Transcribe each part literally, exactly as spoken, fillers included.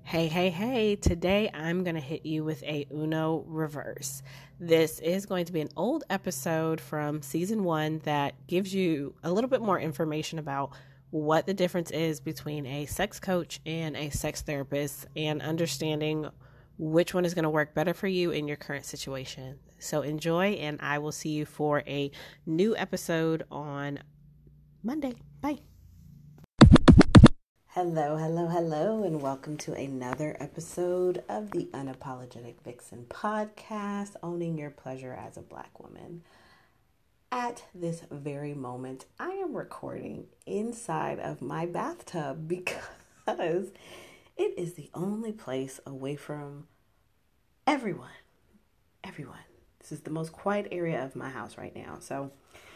Hey, hey, hey, today I'm going to hit you with a Uno reverse. This is going to be an old episode from season one that gives you a little bit more information about what the difference is between a sex coach and a sex therapist and understanding which one is going to work better for you in your current situation. So enjoy, and I will see you for a new episode on Monday. Bye. Hello, hello, hello, and welcome to another episode of the Unapologetic Vixen podcast, owning your pleasure as a Black woman. At this very moment, I am recording inside of my bathtub because it is the only place away from everyone. Everyone. This is the most quiet area of my house right now, so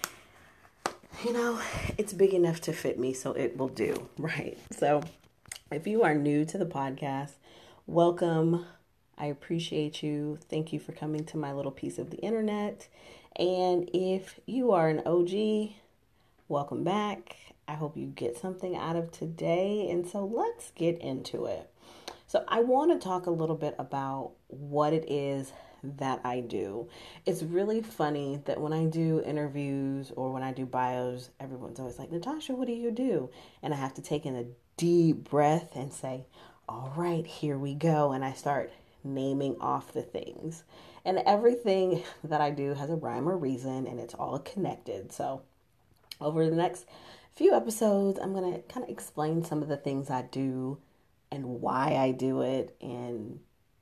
you know, it's big enough to fit me, so it will do, right? So if you are new to the podcast, welcome. I appreciate you. Thank you for coming to my little piece of the internet. And if you are an O G, welcome back. I hope you get something out of today. And so let's get into it. So I want to talk a little bit about what it is that I do. It's really funny that when I do interviews or when I do bios, everyone's always like, Natasha, what do you do? And I have to take in a deep breath and say, all right, here we go. And I start naming off the things. And everything that I do has a rhyme or reason, and it's all connected. So over the next few episodes, I'm going to kind of explain some of the things I do and why I do it, and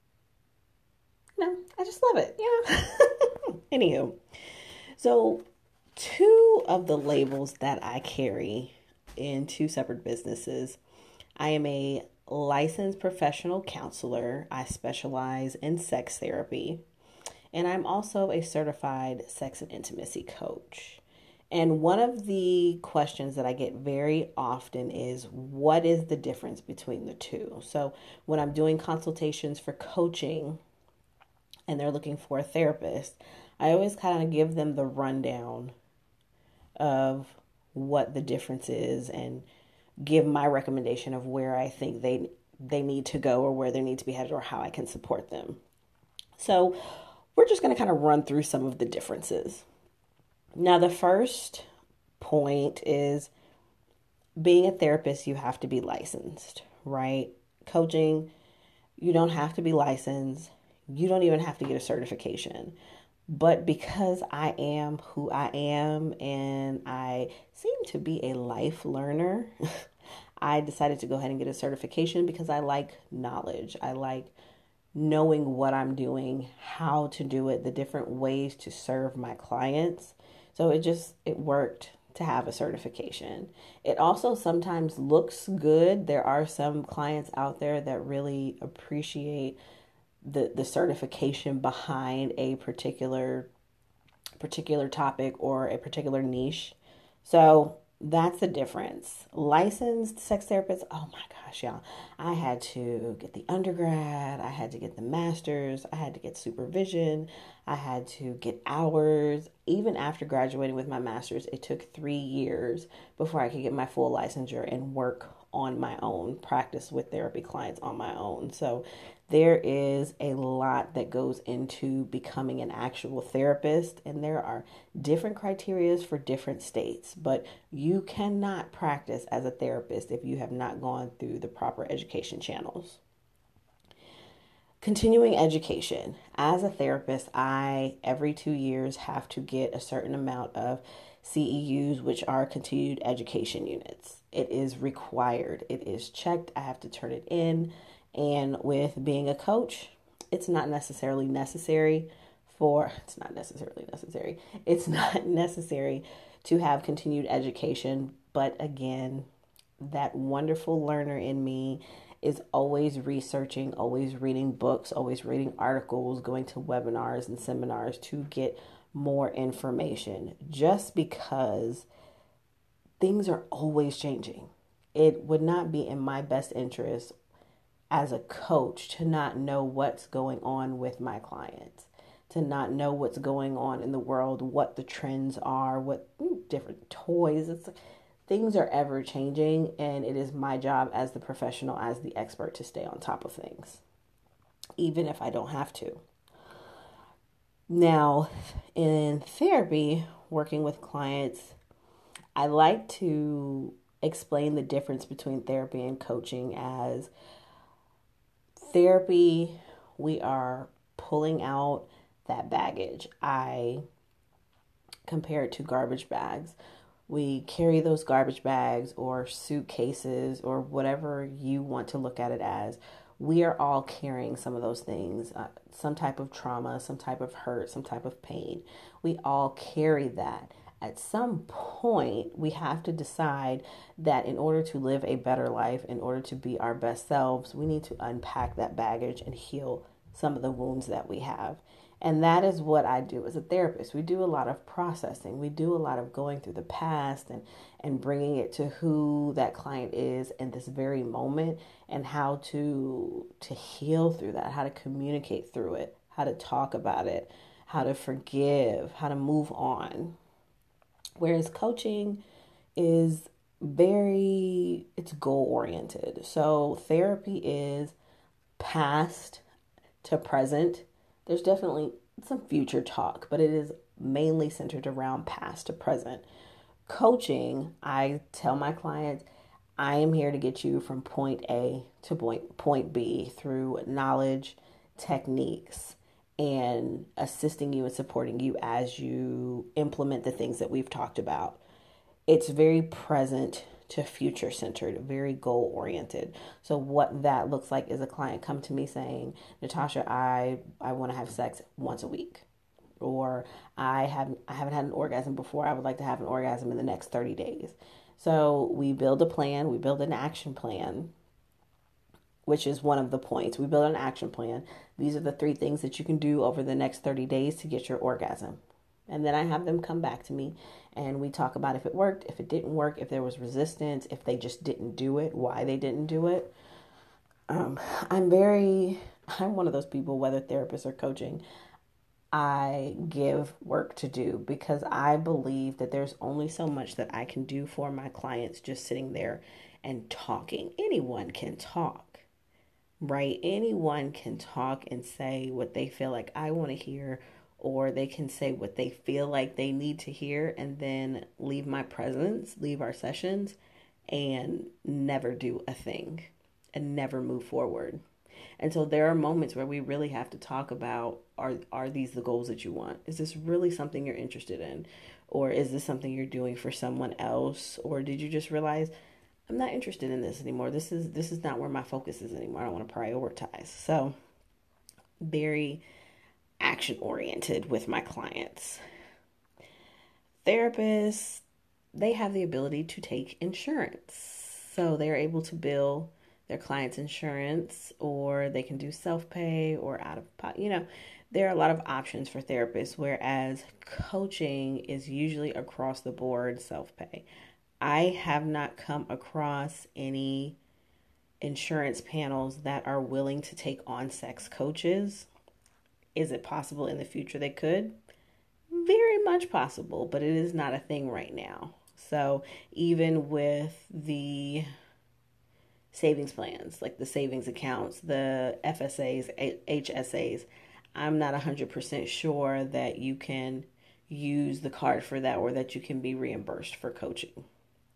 no, I just love it. Yeah. Anywho, so two of the labels that I carry in two separate businesses. I am a licensed professional counselor. I specialize in sex therapy, and I'm also a certified sex and intimacy coach. And one of the questions that I get very often is, what is the difference between the two? So when I'm doing consultations for coaching and they're looking for a therapist, I always kind of give them the rundown of what the difference is and give my recommendation of where I think they they need to go or where they need to be headed or how I can support them. So we're just going to kind of run through some of the differences. Now, the first point is being a therapist, you have to be licensed, right? Coaching, you don't have to be licensed. You don't even have to get a certification. But because I am who I am and I seem to be a life learner, I decided to go ahead and get a certification because I like knowledge. I like knowing what I'm doing, how to do it, the different ways to serve my clients. So it just, it worked to have a certification. It also sometimes looks good. There are some clients out there that really appreciate the, the certification behind a particular, particular topic or a particular niche. So that's the difference. Licensed sex therapists, oh my gosh, y'all. I had to get the undergrad, I had to get the master's, I had to get supervision, I had to get hours. Even after graduating with my master's, it took three years before I could get my full licensure and work on my own, practice with therapy clients on my own. So there is a lot that goes into becoming an actual therapist, and there are different criterias for different states, but you cannot practice as a therapist if you have not gone through the proper education channels. Continuing education. As a therapist, I, every two years, have to get a certain amount of C E Us, which are continued education units. It is required. It is checked. I have to turn it in. And with being a coach, it's not necessarily necessary for, it's not necessarily necessary. It's not necessary to have continued education. But again, that wonderful learner in me is always researching, always reading books, always reading articles, going to webinars and seminars to get more information, just because things are always changing. It would not be in my best interest as a coach to not know what's going on with my clients, to not know what's going on in the world, what the trends are, what different toys. It's, things are ever changing, and it is my job as the professional, as the expert, to stay on top of things, even if I don't have to. Now, in therapy, working with clients, I like to explain the difference between therapy and coaching as therapy, we are pulling out that baggage. I compare it to garbage bags. We carry those garbage bags or suitcases or whatever you want to look at it as. We are all carrying some of those things, uh, some type of trauma, some type of hurt, some type of pain. We all carry that. At some point, we have to decide that in order to live a better life, in order to be our best selves, we need to unpack that baggage and heal some of the wounds that we have. And that is what I do as a therapist. We do a lot of processing. We do a lot of going through the past and, and bringing it to who that client is in this very moment and how to, to heal through that, how to communicate through it, how to talk about it, how to forgive, how to move on. Whereas coaching is very, it's goal oriented. So therapy is past to present. There's definitely some future talk, but it is mainly centered around past to present. Coaching, I tell my clients, I am here to get you from point A to point, point B through knowledge, techniques, and assisting you and supporting you as you implement the things that we've talked about. It's very present to future centered, very goal oriented. So what that looks like is a client come to me saying, Natasha, I, I want to have sex once a week. Or I haven't I haven't had an orgasm before. I would like to have an orgasm in the next thirty days. So we build a plan, we build an action plan, which is one of the points. We build an action plan. These are the three things that you can do over the next thirty days to get your orgasm. And then I have them come back to me and we talk about if it worked, if it didn't work, if there was resistance, if they just didn't do it, why they didn't do it. Um, I'm very, I'm one of those people, whether therapist or coaching, I give work to do because I believe that there's only so much that I can do for my clients just sitting there and talking. Anyone can talk, right? Anyone can talk and say what they feel like I want to hear, or they can say what they feel like they need to hear and then leave my presence, leave our sessions, and never do a thing and never move forward. And so there are moments where we really have to talk about, are are these the goals that you want? Is this really something you're interested in? Or is this something you're doing for someone else? Or did you just realize, I'm not interested in this anymore. This is this is not where my focus is anymore. I don't want to prioritize. So very action oriented with my clients. Therapists, they have the ability to take insurance. So they're able to bill their clients' insurance, or they can do self-pay or out of pocket. You know, there are a lot of options for therapists, whereas coaching is usually across the board self-pay. I have not come across any insurance panels that are willing to take on sex coaches. Is it possible in the future they could? Very much possible, but it is not a thing right now. So even with the savings plans, like the savings accounts, the F S As, H S As, I'm not one hundred percent sure that you can use the card for that or that you can be reimbursed for coaching.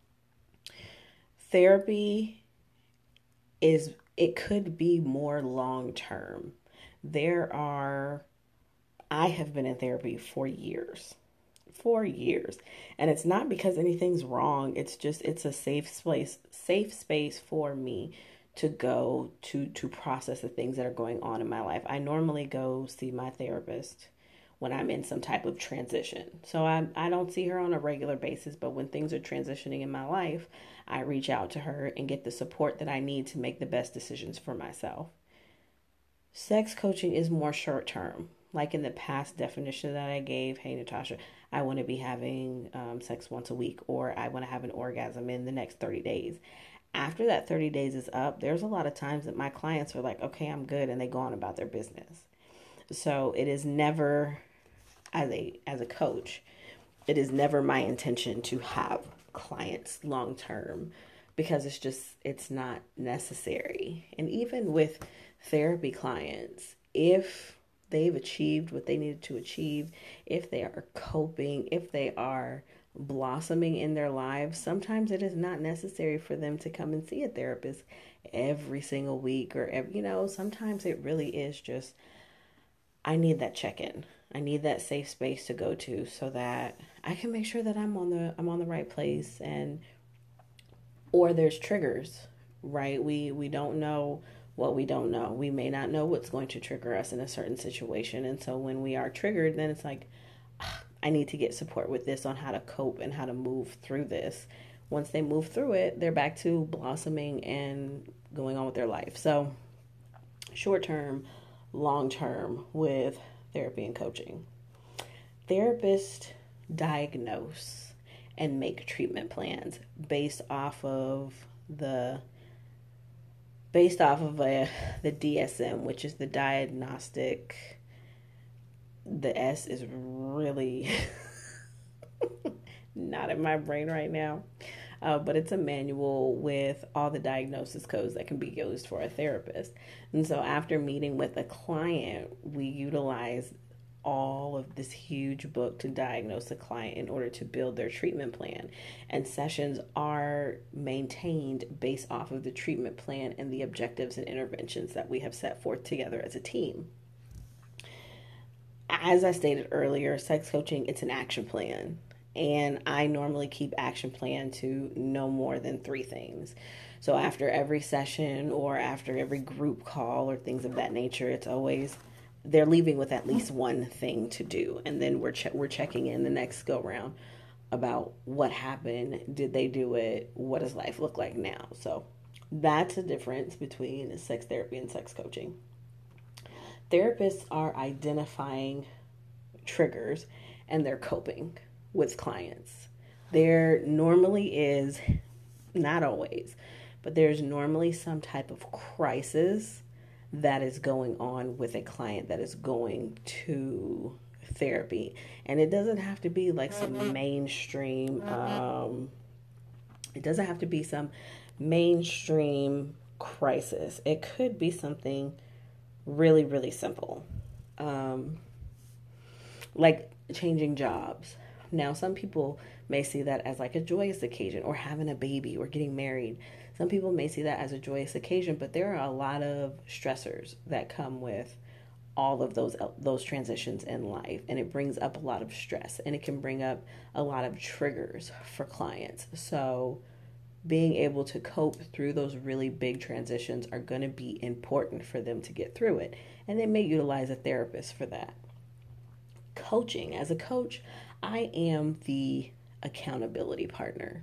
Therapy is, it could be more long term. There are, I have been in therapy for years, for years. And it's not because anything's wrong. It's just, it's a safe space, safe space for me to go to, to process the things that are going on in my life. I normally go see my therapist when I'm in some type of transition. So I, I don't see her on a regular basis, but when things are transitioning in my life, I reach out to her and get the support that I need to make the best decisions for myself. Sex coaching is more short term. Like in the past definition that I gave, hey, Natasha, I want to be having um, sex once a week, or I want to have an orgasm in the next thirty days. After that thirty days is up, there's a lot of times that my clients are like, okay, I'm good, and they go on about their business. So it is never, as a as a coach, it is never my intention to have clients long term because it's just, it's not necessary. And even with therapy clients, if they've achieved what they needed to achieve, if they are coping, if they are blossoming in their lives, sometimes it is not necessary for them to come and see a therapist every single week or every, you know, sometimes it really is just, I need that check-in. I need that safe space to go to so that I can make sure that I'm on the I'm on the right place. And or there's triggers, right? We we don't know what we don't know. We may not know what's going to trigger us in a certain situation. And so when we are triggered, then it's like, ah, I need to get support with this on how to cope and how to move through this. Once they move through it, they're back to blossoming and going on with their life. So short term, long term with therapy and coaching. Therapists diagnose and make treatment plans based off of the based off of a, the D S M, which is the diagnostic. The S is really not in my brain right now, uh, but it's a manual with all the diagnosis codes that can be used for a therapist. And so after meeting with a client, we utilize all of this huge book to diagnose a client in order to build their treatment plan. And sessions are maintained based off of the treatment plan and the objectives and interventions that we have set forth together as a team. As I stated earlier, sex coaching, it's an action plan. And I normally keep action plan to no more than three things. So after every session or after every group call or things of that nature, it's always they're leaving with at least one thing to do. And then we're che- we're checking in the next go round about what happened. Did they do it? What does life look like now? So that's the difference between sex therapy and sex coaching. Therapists are identifying triggers and they're coping with clients. There normally is, not always, but there's normally some type of crisis that is going on with a client that is going to therapy. And it doesn't have to be like some mainstream, um, it doesn't have to be some mainstream crisis. It could be something really, really simple. Um, like changing jobs. Now, some people may see that as like a joyous occasion, or having a baby or getting married. Some people may see that as a joyous occasion, but there are a lot of stressors that come with all of those those transitions in life, and it brings up a lot of stress, and it can bring up a lot of triggers for clients. So being able to cope through those really big transitions are going to be important for them to get through it, and they may utilize a therapist for that. Coaching, as a coach, I am the accountability partner.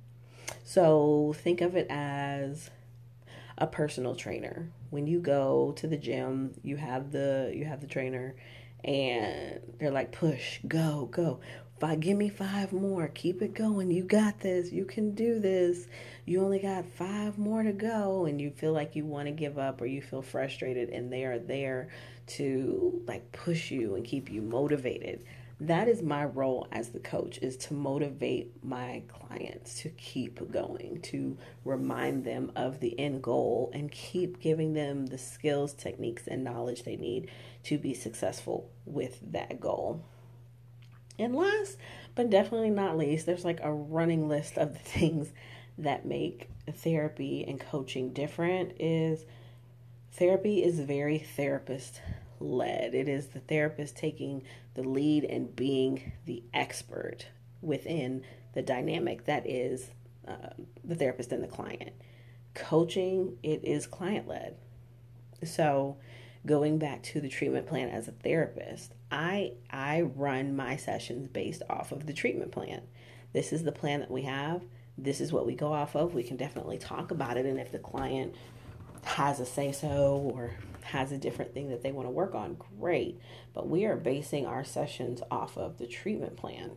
So think of it as a personal trainer. When you go to the gym, you have the you have the trainer, and they're like, push, go, go. Five, give me five more. Keep it going. You got this. You can do this. You only got five more to go, and you feel like you want to give up or you feel frustrated, and they are there to like push you and keep you motivated. That is my role as the coach, is to motivate my clients to keep going, to remind them of the end goal and keep giving them the skills, techniques, and knowledge they need to be successful with that goal. And last, but definitely not least, there's like a running list of the things that make therapy and coaching different. Is therapy is very therapist led. It is the therapist taking the lead and being the expert within the dynamic that is uh, the therapist and the client. Coaching, it is client led. So going back to the treatment plan as a therapist, I I run my sessions based off of the treatment plan. This is the plan that we have. This is what we go off of. We can definitely talk about it, and if the client has a say-so or has a different thing that they want to work on, great. But we are basing our sessions off of the treatment plan.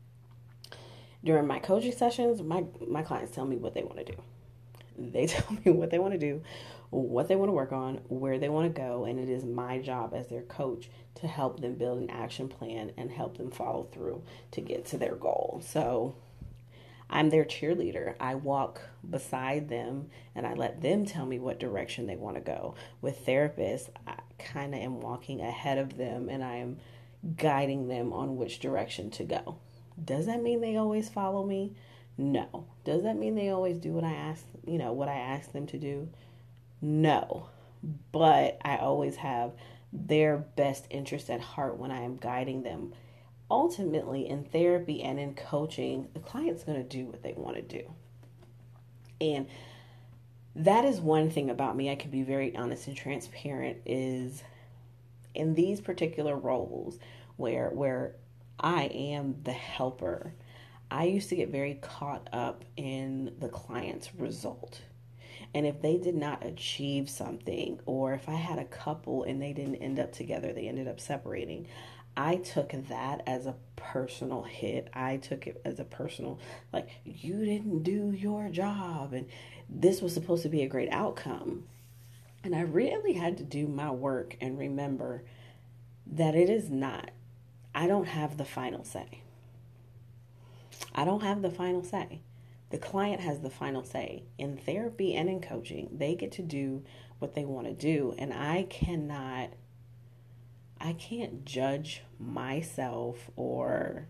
During my coaching sessions, my, my clients tell me what they want to do. They tell me what they want to do, what they want to work on, where they want to go, and it is my job as their coach to help them build an action plan and help them follow through to get to their goal. So I'm their cheerleader. I walk beside them and I let them tell me what direction they want to go. With therapists, I kind of am walking ahead of them and I am guiding them on which direction to go. Does that mean they always follow me? No. Does that mean they always do what I ask, you know, what I ask them to do? No. But I always have their best interest at heart when I am guiding them. Ultimately, in therapy and in coaching, the client's going to do what they want to do. And that is one thing about me. I can be very honest and transparent is in these particular roles where where I am the helper, I used to get very caught up in the client's result. And if they did not achieve something, or if I had a couple and they didn't end up together, they ended up separating, I took that as a personal hit. I took it as a personal, like, you didn't do your job and this was supposed to be a great outcome. And I really had to do my work and remember that it is not. I don't have the final say. I don't have the final say. The client has the final say. In therapy and in coaching, they get to do what they want to do. And I cannot, I can't judge myself or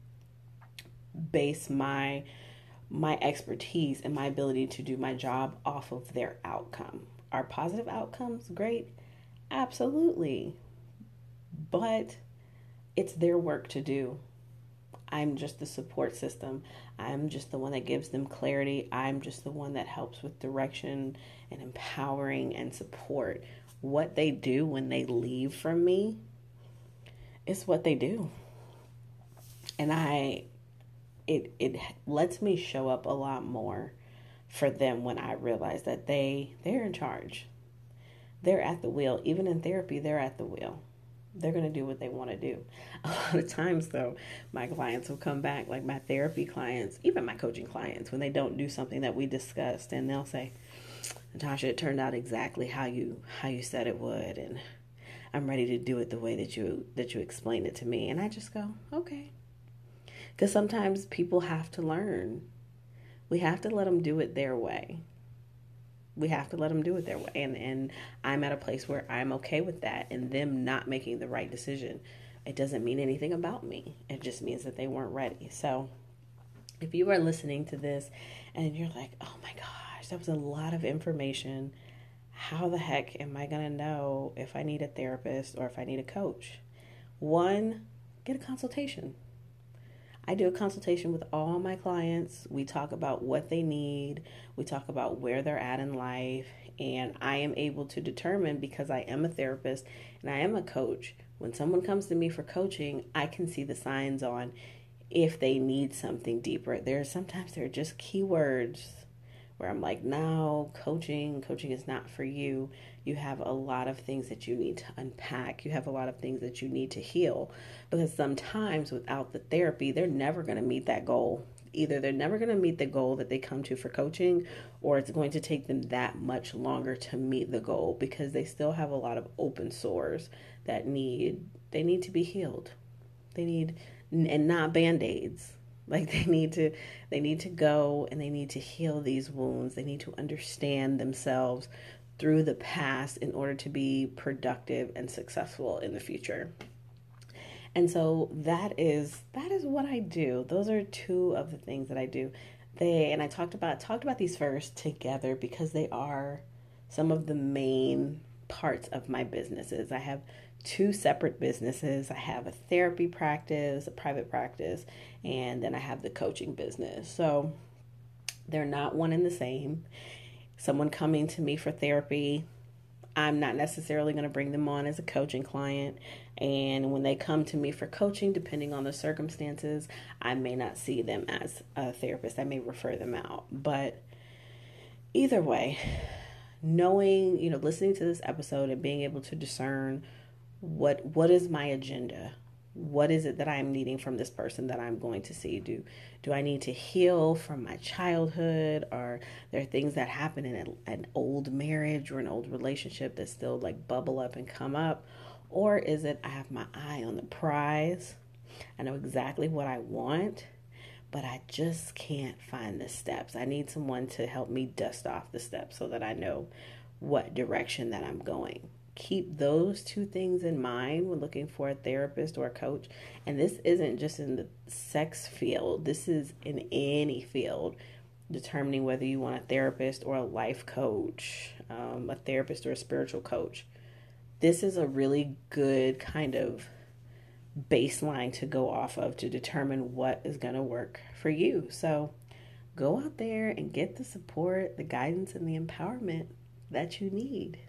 base my my expertise and my ability to do my job off of their outcome. Are positive outcomes great? Absolutely. But it's their work to do. I'm just the support system. I'm just the one that gives them clarity. I'm just the one that helps with direction and empowering and support. What they do when they leave from me is what they do. And I, it it lets me show up a lot more for them when I realize that they, they're in charge. They're at the wheel. Even in therapy, they're at the wheel. They're going to do what they want to do. A lot of times, though, my clients will come back, like my therapy clients, even my coaching clients, when they don't do something that we discussed, and they'll say, Natasha, it turned out exactly how you how you said it would, and I'm ready to do it the way that you that you explained it to me. And I just go, okay. Because sometimes people have to learn. We have to let them do it their way. We have to let them do it their way. And, and I'm at a place where I'm okay with that and them not making the right decision. It doesn't mean anything about me. It just means that they weren't ready. So if you are listening to this and you're like, oh my gosh, that was a lot of information. How the heck am I going to know if I need a therapist or if I need a coach? One, get a consultation. I do a consultation with all my clients. We talk about what they need. We talk about where they're at in life. And I am able to determine, because I am a therapist and I am a coach, when someone comes to me for coaching, I can see the signs on if they need something deeper. There's sometimes there are just keywords where I'm like, no, coaching, coaching is not for you. You have a lot of things that you need to unpack. You have a lot of things that you need to heal, because sometimes without the therapy, they're never going to meet that goal. Either they're never going to meet the goal that they come to for coaching, or it's going to take them that much longer to meet the goal because they still have a lot of open sores that need, they need to be healed. They need, and not Band-Aids. Like they need to, they need to go and they need to heal these wounds. They need to understand themselves through the past in order to be productive and successful in the future. And so that is, that is what I do. Those are two of the things that I do. They, and I talked about, talked about these first together because they are some of the main parts of my businesses. I have two separate businesses. I have a therapy practice, a private practice, and then I have the coaching business. So they're not one and the same. Someone coming to me for therapy, I'm not necessarily going to bring them on as a coaching client. And when they come to me for coaching, depending on the circumstances, I may not see them as a therapist. I may refer them out. But either way, knowing, you know, listening to this episode and being able to discern what what is my agenda? What is it that I'm needing from this person that I'm going to see? Do do I need to heal from my childhood? Are there things that happen in a, an old marriage or an old relationship that still like bubble up and come up? Or is it I have my eye on the prize? I know exactly what I want, but I just can't find the steps. I need someone to help me dust off the steps so that I know what direction that I'm going. Keep those two things in mind when looking for a therapist or a coach. And this isn't just in the sex field, this is in any field. Determining whether you want a therapist or a life coach, um, a therapist or a spiritual coach. This is a really good kind of baseline to go off of to determine what is going to work for you. So go out there and get the support, the guidance, and the empowerment that you need.